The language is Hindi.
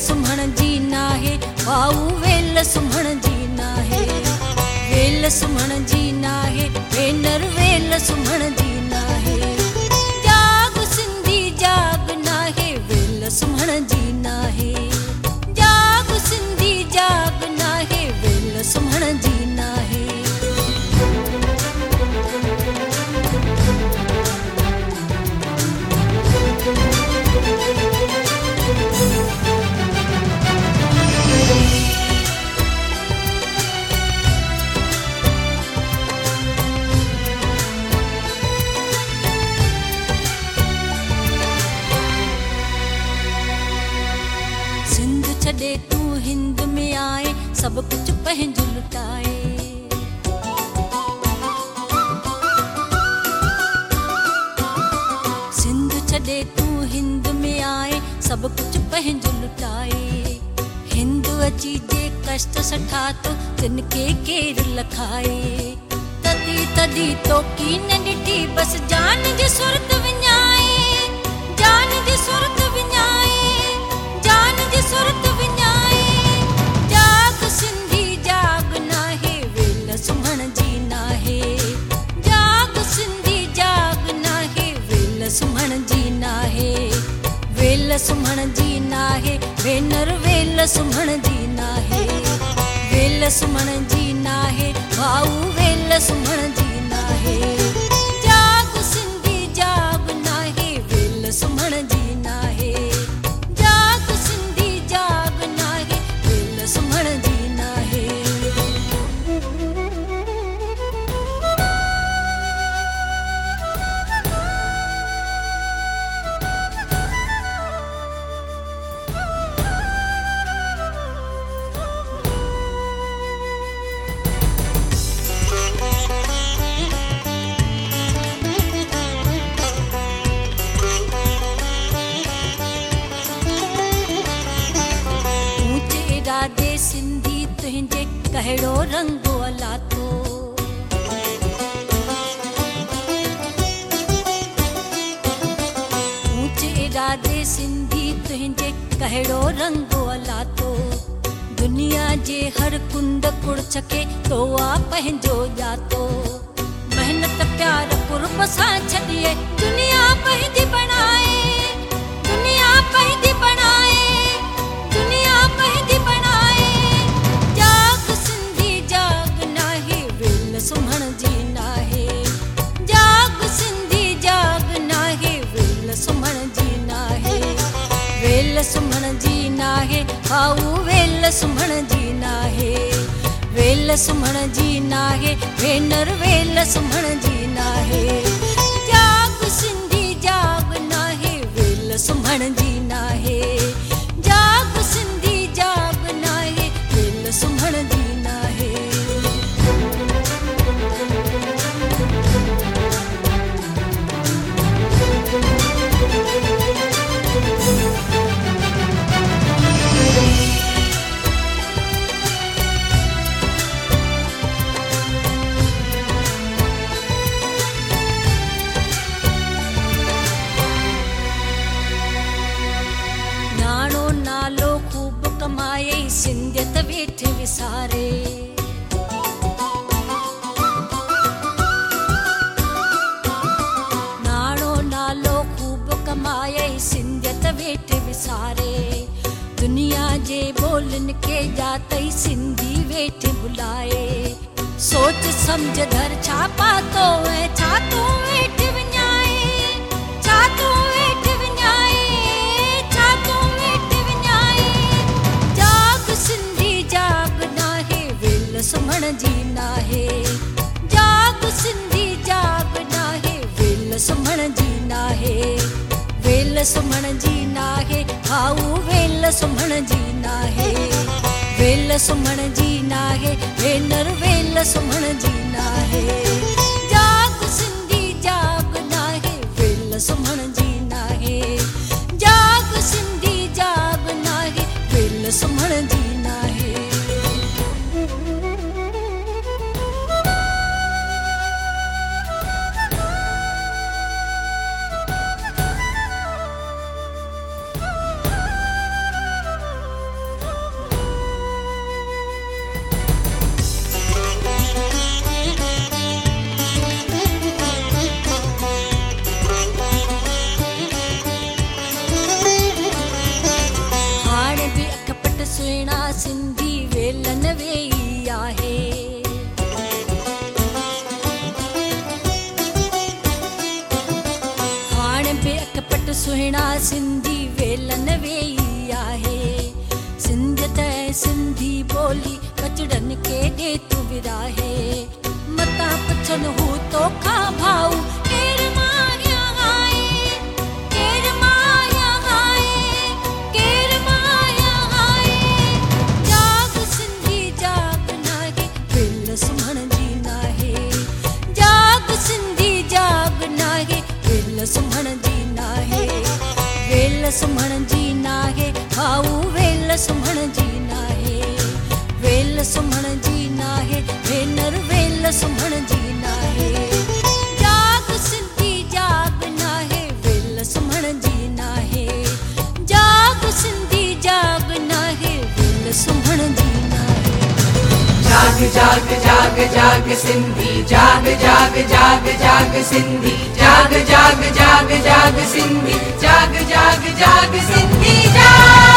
सुम्हण जी नाहे भाऊ वेल सुम्हण जी नाहे। वेल सुम्हण जी नाहे भेनर वेल सुम्हण जी नाहे। जाग सिंधी जाग नाहे वेल सुम्हण जी नाहे। जाग सिंधी जाग नाहे वेल सुम्हण जी नाहे। सिंध छॾे तू हिंद में आए सब कुछ पंहिंजो लुटाए। सिंध छॾे तू हिंद में आए सब कुछ पंहिंजो लुटाए। हिंद अची जे कष्ट सठा तो तिनके केर लखाए। तदी तदी तो की न ॾिठी बस जान जी सुरत विञाए। जान जी सुरत विञाए। जान जी सुरत विञाए। जाग सिंधी जाग नाहे वेल सुम्हण जी नाहे। जाग सिंधी जाग नाहे वेल सुम्हण जी नाहे। वेल सुम्हण जी नाहे भेनर वेल सुम्हण जी नाहे। वेल सुम्हण जी नाहे भाऊ वेल सुम्हण जी नाहे। जाग सिंधी जाग नाहे वेल सुम्हण जी नाहे। जाग सिंधी जाग नाहे वेल सुम्हण जी नाहे। दे सिंधी तुंहिंजे कहिड़ो रंगो अलातो। ऊंचे इरादे सिंधी तुंहिंजे कहिड़ो रंगो अलातो। दुनिया जे हर कुंड कुड़छ खे तो आ पंहिंजो ॼातो। मेहनत प्यार कुर्ब सां छॾिए दुनिया पंहिंजी बणाए। दुनिया पंहिंजी बणाए। दुनिया पंहिंजी बणाए। जाग सिंधी जाग नाहे वेल सुम्हण जी नाहे। जाग सिंधी जाग नाहे वेल सुम्हण जी नाहे। वेल सुम्हण जी नाहे भाऊ वेल सुम्हण जी नाहे। वेल सुम्हण जी नाहे भेनर वेल सुम्हण जी नाहे। जाग सिंधी जाग नाहे वेल सुम्हण जी नाहे। जाग सिंधी जाग नाहे वेल सुम्हण जी नाहे। नाणो नालो खूब कमाए सिंधियत वेठे विसारे। नाणो नालो खूब कमाए सिंधियत वेठे विसारे। दुनिया जे ॿोलियुनि खे ॼातई सिंधी वेठे भुलाए। सोच सम्झ धर छा पातो ऐं छा तूं वेठे विञाए। छा तूं वेठे विञाए। छा तूं वेठे विञाए। जाग सिंधी जाग नाहे वेल सुम्हण जी नाहे। जाग सिंधी जाग नाहे वेल सुम्हण जी नाहे। वेल सुम्हण जी नाहे भाऊ वेल सुम्हण जी नाहे। वेल सुम्हण जी नाहे भेनर वेल सुम्हण जी नाहे। जाग सिंधी जाग नाहे वेल सुम्हण जी नाहे। जाग सिंधी जाग नाहे वेल सुम्हण जी नाहे। लखपत सुहिणा सिंधी वेलन वेई आहे। सिंधियत ऐं सिंधी ॿोली बचड़नि खे ॾे तूं विराहे। मतां पुछनि हू तोखां भाऊ केरु माया आहे, केरु माया आहे, केरु माया आहे। जाग सिंधी जाग नाहे वेल सुम्हण जी नाहे। जाग सिंधी जाग नाहे वेल सुम्हण जी नाहे। वेल सुम्हण जी नाहे भाऊ वेल सुम्हण जी नाहे। वेल सुम्हण जी नाहे भेनर वेल सुम्हण जी नाहे। जाग सिंधी जाग नाहे वेल सुम्हण जी नाहे। जाग सिंधी जाग नाहे वेल सुम्हण जी नाहे। जाग जाग जाग जाग सिंधी जाग जाग जाग जाग सिंधी जाग जाग जाग जाग सिंधी जाग जाग जाग सिंधी जाग।